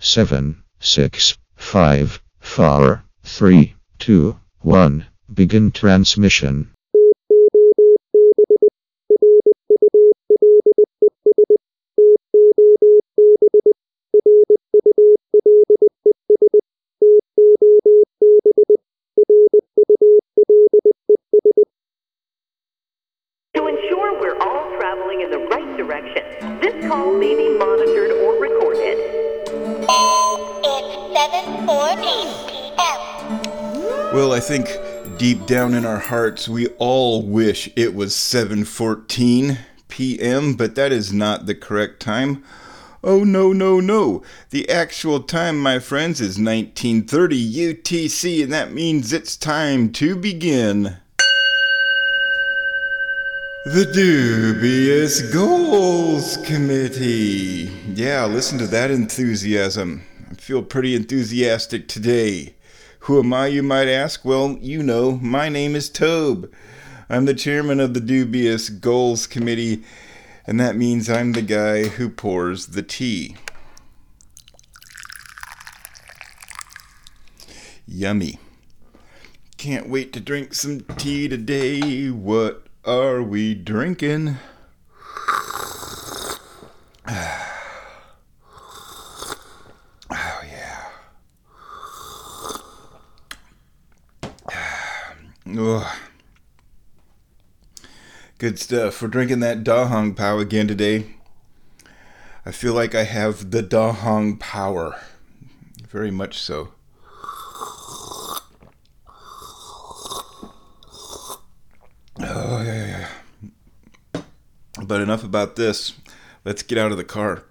7, 6, 5, 4, 3, 2, 1. Begin transmission. To ensure we're all traveling in the right direction, this call may be monitored or recorded. It's 7:14 p.m. Well, I think deep down in our hearts, we all wish it was 7:14 p.m., but that is not the correct time. Oh, no, no, no. The actual time, my friends, is 1930 UTC, and that means it's time to begin the Dubious Goals Committee. Yeah, listen to that enthusiasm. I feel pretty enthusiastic today. Who am I, you might ask? Well, you know, my name is Tobe. I'm the chairman of the Dubious Goals Committee, and that means I'm the guy who pours the tea. Yummy. Can't wait to drink some tea today. What are we drinking? Oh, yeah. Ugh. Good stuff. We're drinking that Da Hong Pao again today. I feel like I have the Da Hong power. Very much so. Oh, yeah. But enough about this. Let's get out of the car.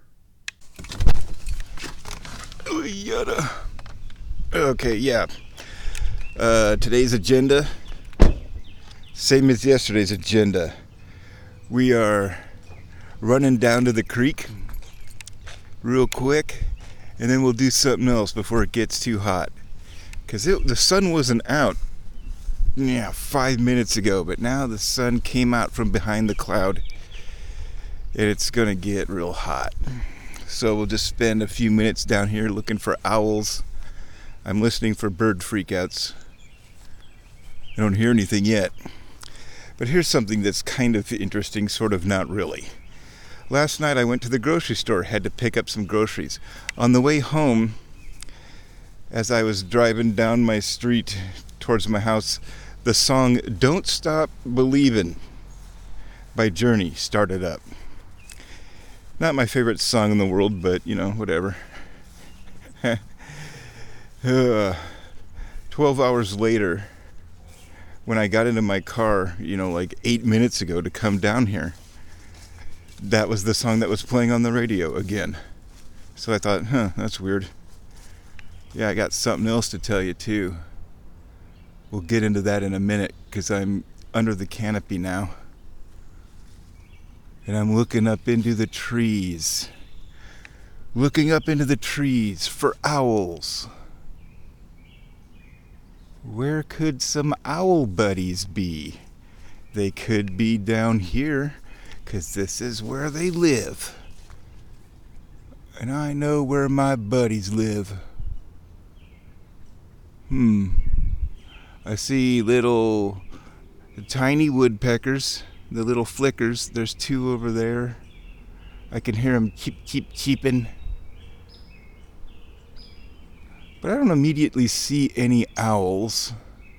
Oh, yada. Okay, yeah. Today's agenda, same as yesterday's agenda. We are running down to the creek real quick, and then we'll do something else before it gets too hot. Because the sun wasn't out 5 minutes ago, but now the sun came out from behind the cloud, and it's going to get real hot. So we'll just spend a few minutes down here looking for owls. I'm listening for bird freakouts. I don't hear anything yet. But here's something that's kind of interesting, sort of not really. Last night I went to the grocery store, had to pick up some groceries. On the way home, as I was driving down my street towards my house, the song Don't Stop Believin' by Journey started up. Not my favorite song in the world, but, whatever. 12 hours later, when I got into my car, like 8 minutes ago to come down here, that was the song that was playing on the radio again. So I thought, that's weird. Yeah, I got something else to tell you too. We'll get into that in a minute, because I'm under the canopy now. And I'm looking up into the trees. Looking up into the trees for owls. Where could some owl buddies be? They could be down here, 'cause this is where they live. And I know where my buddies live. I see little tiny woodpeckers, the little flickers. There's two over there. I can hear them keep cheeping. But I don't immediately see any owls.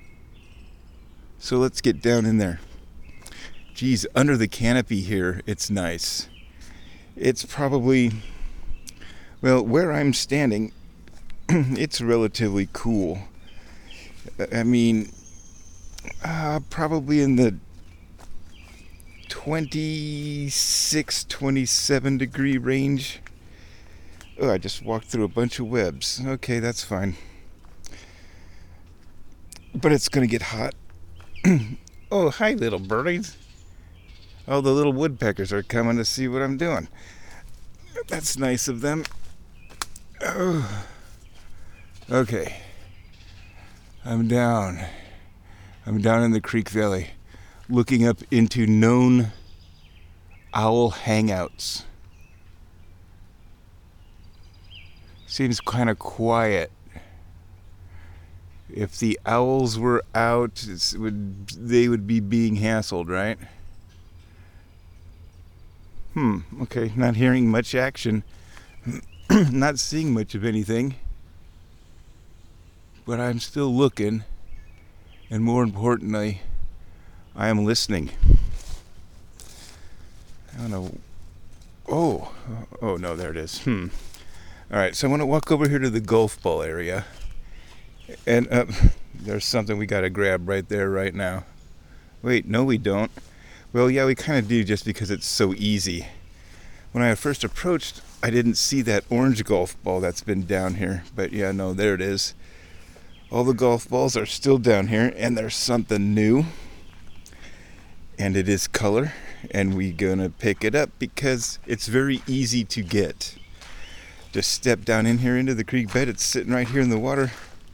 So let's get down in there. Geez, under the canopy here, it's nice. It's probably, where I'm standing, it's relatively cool. I mean, probably in the 26, 27 degree range. Oh, I just walked through a bunch of webs. Okay, that's fine. But it's going to get hot. Oh, hi, little birdies. Oh, the little woodpeckers are coming to see what I'm doing. That's nice of them. Oh. Okay. I'm down in the creek valley, looking up into known owl hangouts. Seems kind of quiet. If the owls were out, they would be being hassled, right? Okay, not hearing much action. Not seeing much of anything. But I'm still looking. And more importantly, I am listening. I don't know. Oh no, there it is. Alright, so I want to walk over here to the golf ball area. And there's something we got to grab right there, right now. Wait, no we don't. Well, yeah, we kind of do just because it's so easy. When I first approached, I didn't see that orange golf ball that's been down here. But yeah, no, there it is. All the golf balls are still down here, and there's something new. And it is color, and we're gonna pick it up because it's very easy to get. Just step down in here into the creek bed. It's sitting right here in the water.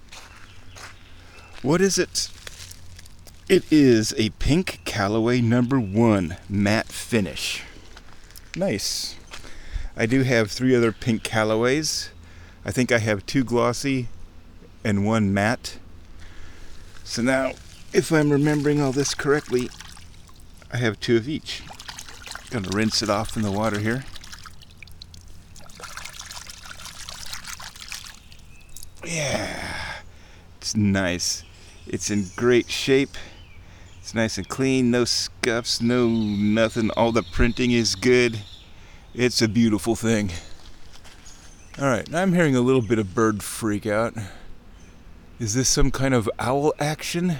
What is it? It is a pink Callaway #1 matte finish. Nice. I do have 3 other pink Callaways. I think I have 2 glossy and 1 matte. So now, if I'm remembering all this correctly, I have 2 of each. Gonna rinse it off in the water here. Yeah, it's nice. It's in great shape. It's nice and clean, no scuffs, no nothing. All the printing is good. It's a beautiful thing. Alright, now I'm hearing a little bit of bird freak out. Is this some kind of owl action?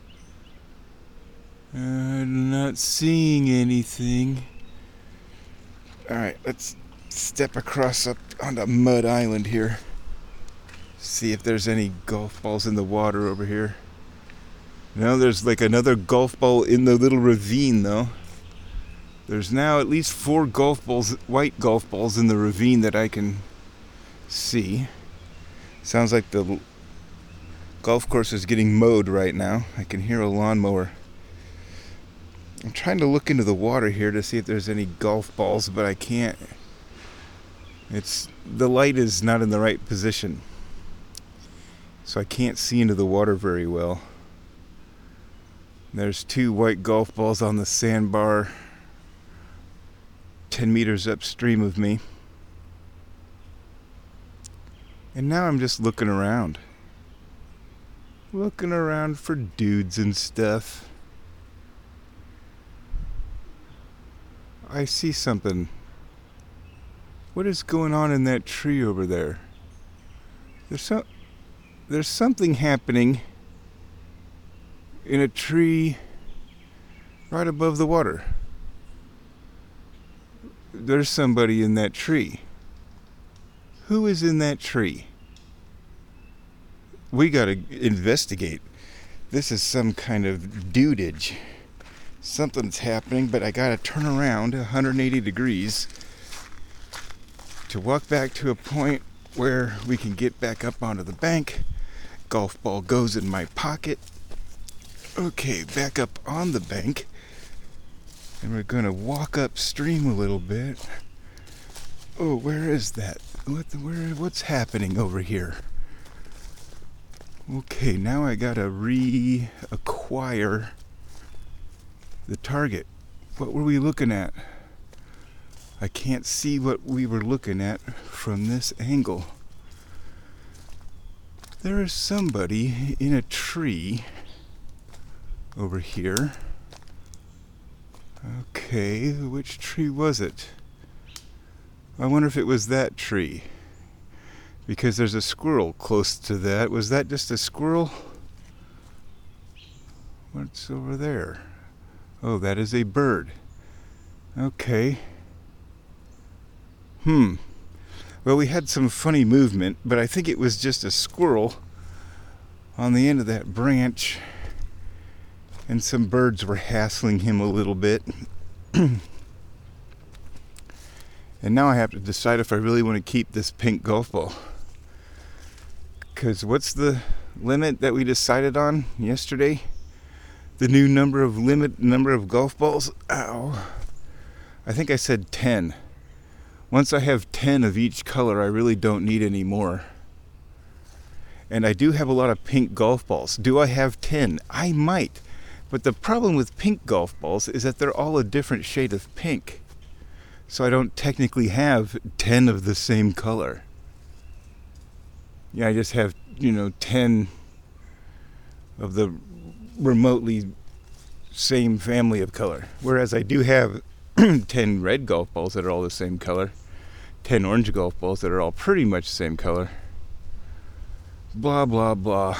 I'm not seeing anything. Alright, let's step across up on the mud island here. See if there's any golf balls in the water over here. No, there's like another golf ball in the little ravine though. There's now at least 4 golf balls, white golf balls in the ravine that I can see. Sounds like the golf course is getting mowed right now. I can hear a lawnmower. I'm trying to look into the water here to see if there's any golf balls, but I can't. The light is not in the right position, so I can't see into the water very well. There's 2 white golf balls on the sandbar 10 meters upstream of me. And now I'm just looking around. Looking around for dudes and stuff. I see something. What is going on in that tree over there? There's something happening in a tree right above the water. There's somebody in that tree. Who is in that tree? We gotta investigate. This is some kind of dudage. Something's happening, but I gotta turn around 180 degrees to walk back to a point where we can get back up onto the bank. Golf ball goes in my pocket. Okay, back up on the bank. And we're gonna walk upstream a little bit. Oh, where is that? What's happening over here? Okay, now I gotta reacquire the target. What were we looking at? I can't see what we were looking at from this angle. There is somebody in a tree over here. Okay, which tree was it? I wonder if it was that tree, because there's a squirrel close to that. Was that just a squirrel? What's over there? Oh, that is a bird. Okay. Well, we had some funny movement, but I think it was just a squirrel on the end of that branch, and some birds were hassling him a little bit. And now I have to decide if I really want to keep this pink golf ball. Because what's the limit that we decided on yesterday? The new number of golf balls? Ow. I think I said 10. Once I have 10 of each color, I really don't need any more. And I do have a lot of pink golf balls. Do I have 10? I might. But the problem with pink golf balls is that they're all a different shade of pink. So I don't technically have 10 of the same color. Yeah, I just have, 10 of the remotely same family of color. Whereas I do have 10 red golf balls that are all the same color. 10 orange golf balls that are all pretty much the same color. Blah, blah, blah.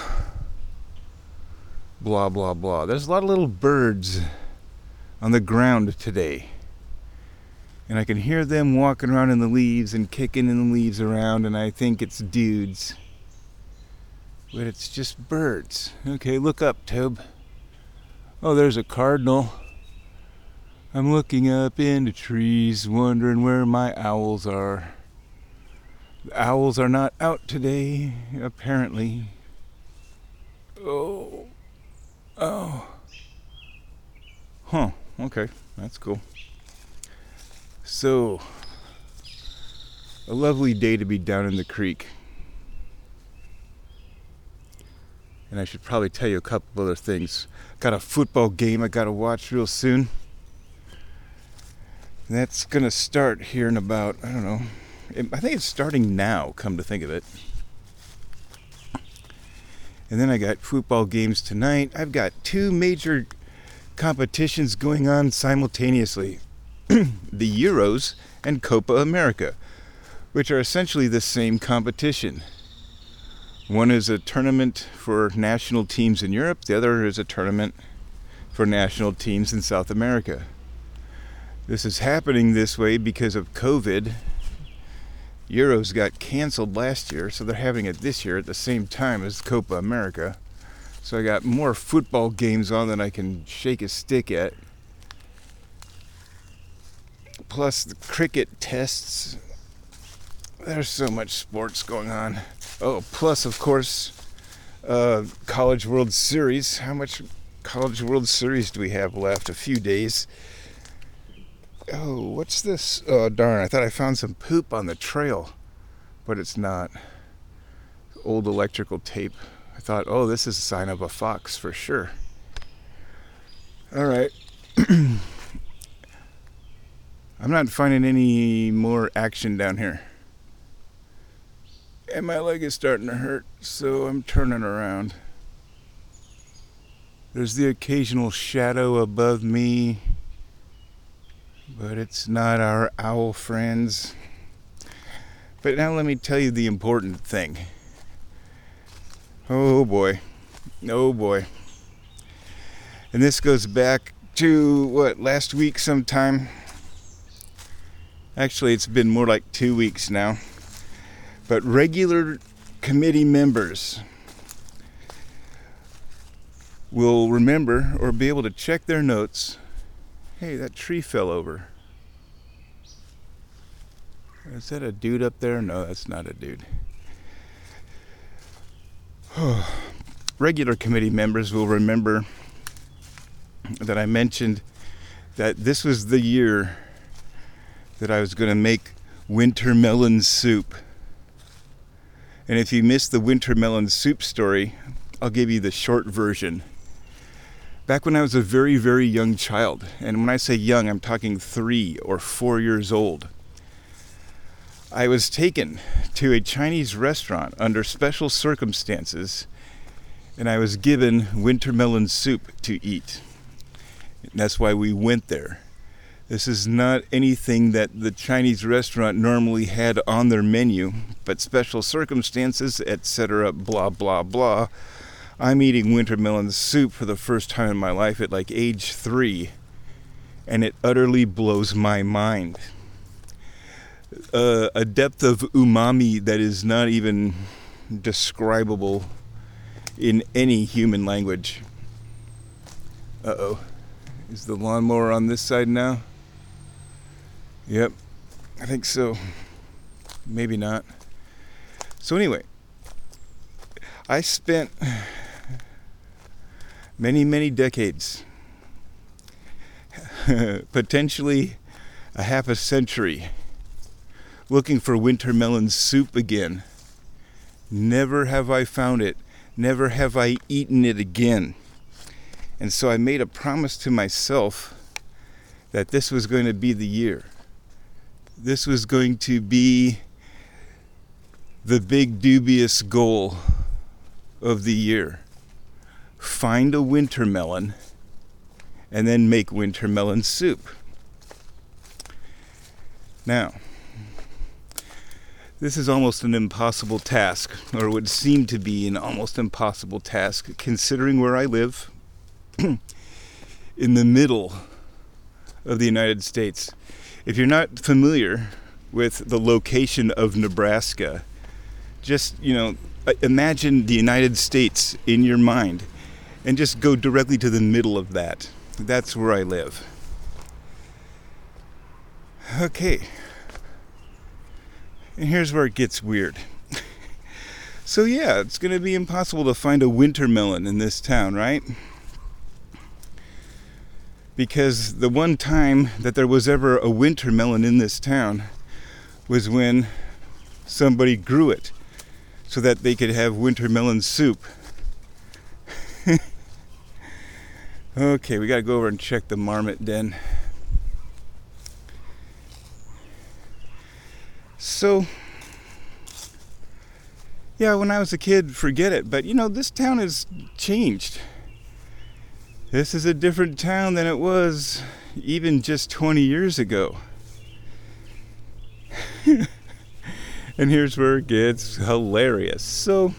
Blah, blah, blah. There's a lot of little birds on the ground today. And I can hear them walking around in the leaves and kicking in the leaves around, and I think it's dudes. But it's just birds. Okay, look up, Tobe. Oh, there's a cardinal. I'm looking up into trees, wondering where my owls are. The owls are not out today, apparently. Oh. Huh, okay, that's cool. So, a lovely day to be down in the creek. And I should probably tell you a couple other things. Got a football game I gotta watch real soon. And that's gonna start here in about, I don't know, I think it's starting now, come to think of it. And then I got football games tonight. I've got 2 major competitions going on simultaneously. The Euros and Copa America, which are essentially the same competition. One is a tournament for national teams in Europe. The other is a tournament for national teams in South America. This is happening this way because of COVID. Euros got canceled last year, so they're having it this year at the same time as Copa America. So I got more football games on than I can shake a stick at. Plus the cricket tests. There's so much sports going on. Oh, plus of course, College World Series. How much College World Series do we have left? A few days. Oh, what's this? Oh, darn, I thought I found some poop on the trail, but it's not. Old electrical tape. I thought, oh, this is a sign of a fox for sure. All right. I'm not finding any more action down here. And my leg is starting to hurt, so I'm turning around. There's the occasional shadow above me, but it's not our owl friends. But now let me tell you the important thing. Oh boy. Oh boy. And this goes back to, last week sometime? Actually, it's been more like 2 weeks now. But regular committee members will remember or be able to check their notes. Hey, that tree fell over. Is that a dude up there? No, that's not a dude. Regular committee members will remember that I mentioned that this was the year that I was going to make winter melon soup. And if you missed the winter melon soup story, I'll give you the short version. Back when I was a very, very young child, and when I say young, I'm talking 3 or 4 years old, I was taken to a Chinese restaurant under special circumstances, and I was given winter melon soup to eat. And that's why we went there. This is not anything that the Chinese restaurant normally had on their menu, but special circumstances, etc., blah, blah, blah. I'm eating winter melon soup for the first time in my life at like age 3, and it utterly blows my mind. A depth of umami that is not even describable in any human language. Uh-oh. Is the lawnmower on this side now? Yep, I think so. Maybe not. So anyway, I spent many, many decades, potentially a half a century, looking for winter melon soup again. Never have I found it. Never have I eaten it again. And so I made a promise to myself that this was going to be the year. This was going to be the big dubious goal of the year. Find a winter melon and then make winter melon soup. Now, this is almost an impossible task, or would seem to be an almost impossible task, considering where I live in the middle of the United States. If you're not familiar with the location of Nebraska, just, imagine the United States in your mind and just go directly to the middle of that. That's where I live. Okay. And here's where it gets weird. So yeah, it's going to be impossible to find a winter melon in this town, right? Because the one time that there was ever a winter melon in this town was when somebody grew it so that they could have winter melon soup. Okay, we got to go over and check the marmot den. So, yeah, when I was a kid, forget it. But, this town has changed. This is a different town than it was even just 20 years ago. And here's where it gets hilarious. So,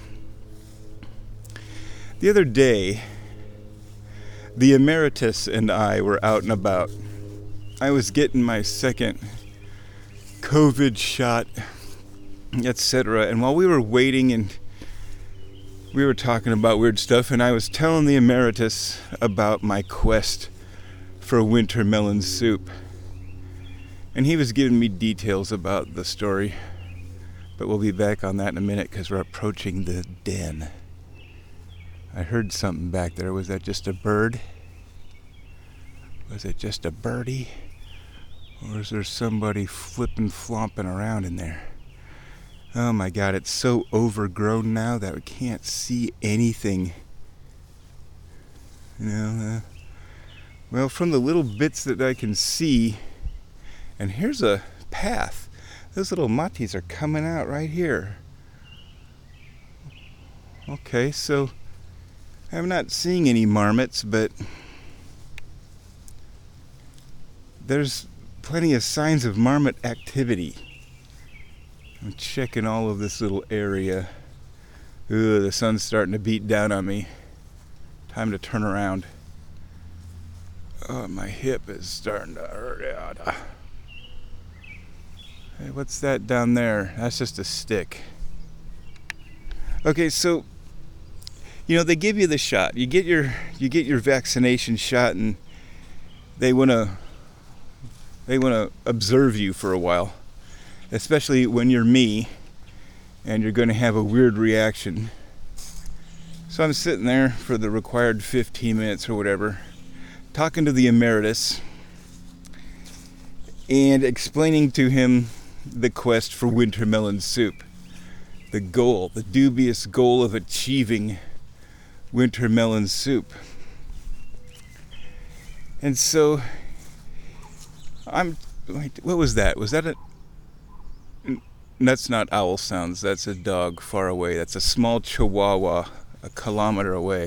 the other day, the emeritus and I were out and about. I was getting my second COVID shot, etc. And while we were waiting and we were talking about weird stuff, and I was telling the emeritus about my quest for winter melon soup. And he was giving me details about the story. But we'll be back on that in a minute because we're approaching the den. I heard something back there. Was that just a bird? Was it just a birdie? Or is there somebody flipping, flomping around in there? Oh my God, it's so overgrown now that we can't see anything. Well, from the little bits that I can see, and here's a path. Those little matis are coming out right here. Okay, so I'm not seeing any marmots, but there's plenty of signs of marmot activity. I'm checking all of this little area. Ooh, the sun's starting to beat down on me. Time to turn around. Oh, my hip is starting to hurt out. Hey, what's that down there? That's just a stick. Okay, so they give you the shot. You get your vaccination shot, and they want to observe you for a while, especially when you're me and you're going to have a weird reaction. So I'm sitting there for the required 15 minutes or whatever, talking to the emeritus and explaining to him the quest for winter melon soup, the dubious goal of achieving winter melon soup. And so what was that? Was that that's not owl sounds. That's a dog far away. That's a small chihuahua a kilometer away.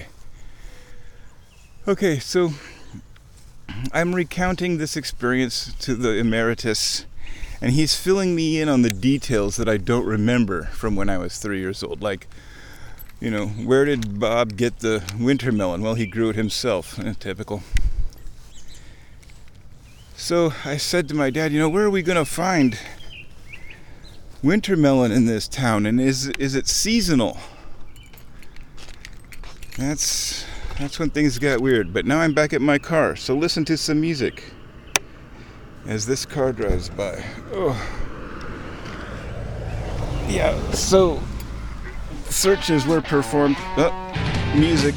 Okay, so I'm recounting this experience to the emeritus, and he's filling me in on the details that I don't remember from when I was 3 years old. Like, where did Bob get the winter melon? Well, he grew it himself. Typical. So I said to my dad, where are we going to find winter melon in this town? And is it seasonal? That's when things got weird. But now I'm back at my car, so listen to some music as this car drives by. Oh. Yeah, so searches were performed. Oh, music.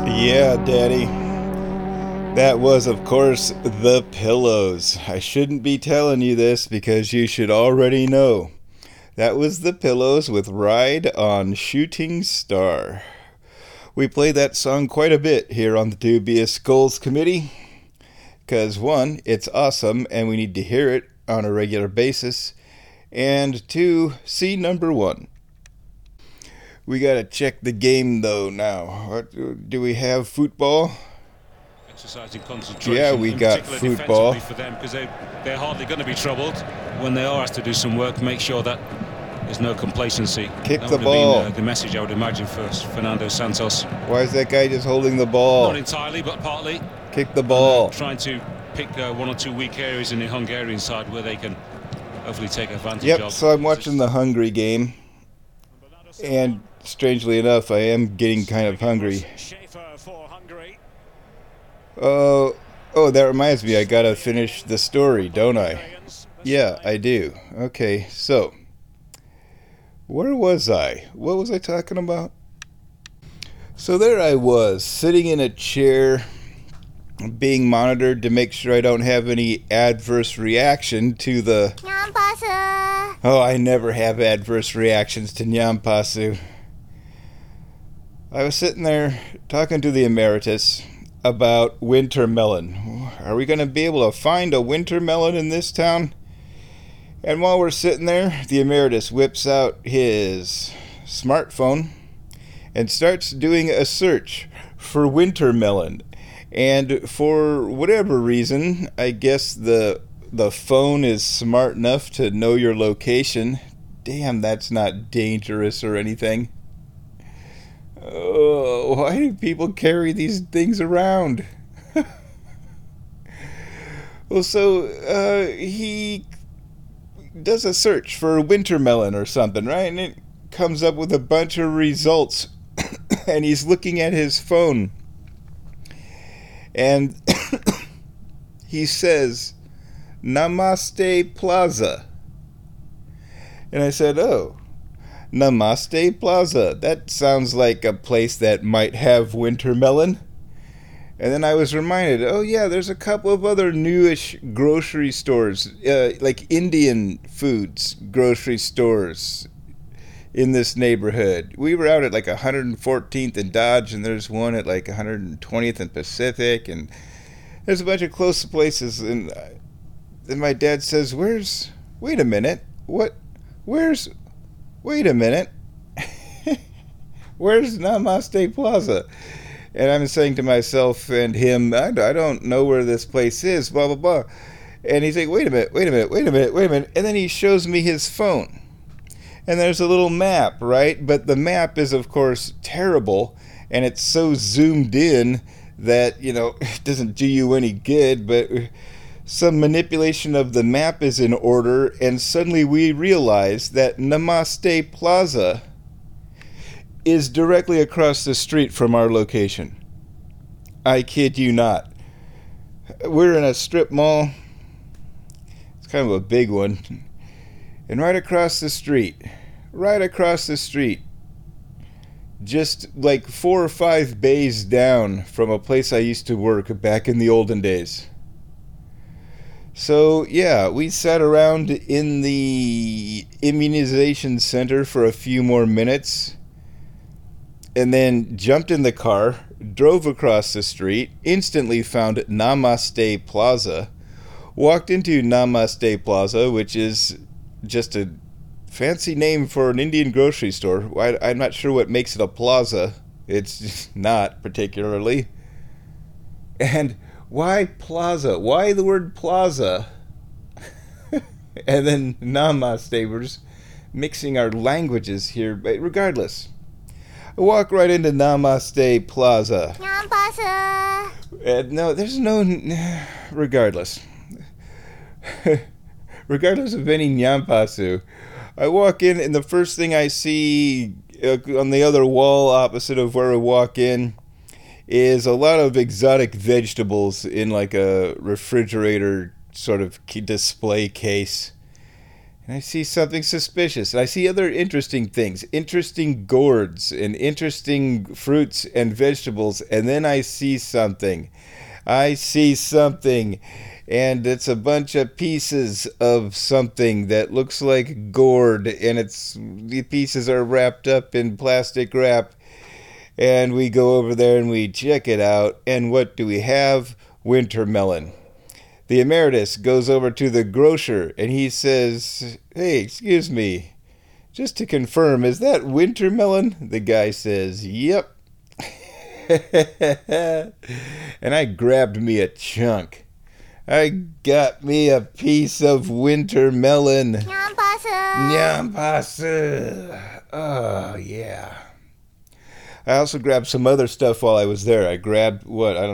Yeah, Daddy. That was, of course, The Pillows. I shouldn't be telling you this because you should already know. That was The Pillows with Ride on Shooting Star. We play that song quite a bit here on the Dubious Skulls Committee. Because, one, it's awesome and we need to hear it on a regular basis. And two, see number one. We gotta check the game though now. Do we have football? Exercising concentration. Yeah, we got football. For them, because they're hardly going to be troubled when they are asked to do some work. Make sure that there's no complacency. Kick that the ball. The message I would imagine for Fernando Santos. Why is that guy just holding the ball? Not entirely, but partly. Kick the ball. Trying to pick one or two weak areas in the Hungarian side where they can hopefully take advantage of. Yep, so I'm watching the Hungary game. And strangely enough, I am getting kind of hungry. Oh, that reminds me, I gotta finish the story, don't I? Yeah, I do. Okay, so, where was I? What was I talking about? So there I was, sitting in a chair, being monitored to make sure I don't have any adverse reaction to the... Nyampasu. Oh, I never have adverse reactions to Nyampasu. I was sitting there talking to the emeritus about winter melon. Are we going to be able to find a winter melon in this town? And while we're sitting there, the emeritus whips out his smartphone and starts doing a search for winter melon. And for whatever reason, I guess the phone is smart enough to know your location. Damn, that's not dangerous or anything. Oh, why do people carry these things around? Well, so he does a search for winter melon or something, right? And it comes up with a bunch of results. And he's looking at his phone. And he says, Namaste Plaza. And I said, oh, Namaste Plaza. That sounds like a place that might have winter melon. And then I was reminded, oh yeah, there's a couple of other newish grocery stores, like Indian foods grocery stores in this neighborhood. We were out at like 114th and Dodge, and there's one at like 120th and Pacific, and there's a bunch of close places. And then my dad says, wait a minute, where's Namaste Plaza? And I'm saying to myself and him, I don't know where this place is, blah, blah, blah. And he's like, wait a minute. And then he shows me his phone. And there's a little map, right? But the map is, of course, terrible. And it's so zoomed in that, it doesn't do you any good. But some manipulation of the map is in order. And suddenly we realize that Namaste Plaza is directly across the street from our location. I kid you not. We're in a strip mall. It's kind of a big one. And right across the street, just like 4 or 5 bays down from a place I used to work back in the olden days. So, yeah, we sat around in the immunization center for a few more minutes, and then jumped in the car, drove across the street, instantly found Namaste Plaza, walked into Namaste Plaza, which is just a fancy name for an Indian grocery store. I'm not sure what makes it a plaza. It's just not particularly. And why plaza? Why the word plaza? And then Namaste. We're just mixing our languages here. But regardless, I walk right into Namaste Plaza. Nyampasu. No, there's no... Regardless. Regardless of any Nyampasu, I walk in, and the first thing I see on the other wall opposite of where I walk in is a lot of exotic vegetables in like a refrigerator sort of display case. And I see something suspicious. And I see other interesting things, interesting gourds and interesting fruits and vegetables. And then I see something. And it's a bunch of pieces of something that looks like gourd. And the pieces are wrapped up in plastic wrap. And we go over there and we check it out. And what do we have? Winter melon. The emeritus goes over to the grocer and he says, "Hey, excuse me, just to confirm, is that winter melon?" The guy says, "Yep." And I grabbed me a chunk. I got me a piece of winter melon. Nyampasu. Oh, yeah. I also grabbed some other stuff while I was there. I grabbed,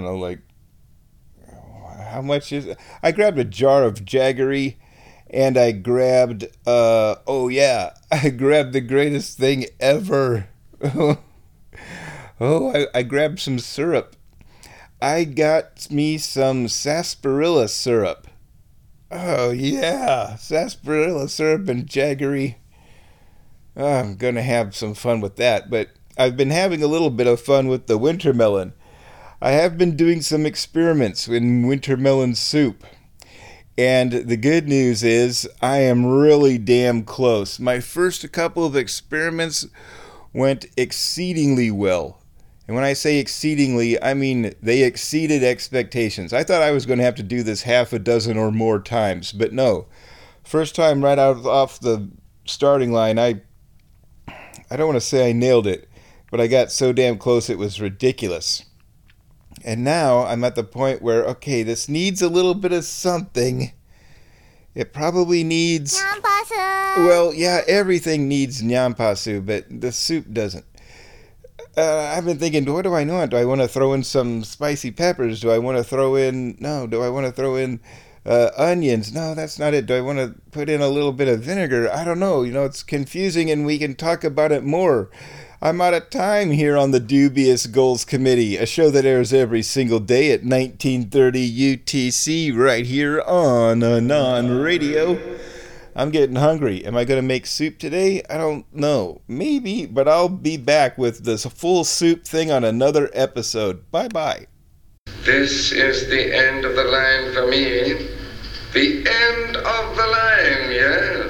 how much is it? I grabbed a jar of Jaggery, and I grabbed, I grabbed the greatest thing ever. I grabbed some syrup. I got me some sarsaparilla syrup. Oh, yeah, sarsaparilla syrup and Jaggery. Oh, I'm going to have some fun with that, but I've been having a little bit of fun with the winter melon. I have been doing some experiments in winter melon soup. And the good news is I am really damn close. My first couple of experiments went exceedingly well. And when I say exceedingly, I mean they exceeded expectations. I thought I was going to have to do this half a dozen or more times, but no. First time right off the starting line, I don't want to say I nailed it, but I got so damn close it was ridiculous. And now I'm at the point where, okay, this needs a little bit of something. It probably needs... Nyampasu. Well, yeah, everything needs nyampasu, but the soup doesn't. I've been thinking, what do I want? Do I want to throw in some spicy peppers? Do I want to throw in... No, do I want to throw in onions? No, that's not it. Do I want to put in a little bit of vinegar? I don't know. It's confusing and we can talk about it more. I'm out of time here on the Dubious Goals Committee, a show that airs every single day at 1930 UTC right here on Anon Radio. I'm getting hungry. Am I going to make soup today? I don't know. Maybe, but I'll be back with this full soup thing on another episode. Bye-bye. This is the end of the line for me. The end of the line, yes.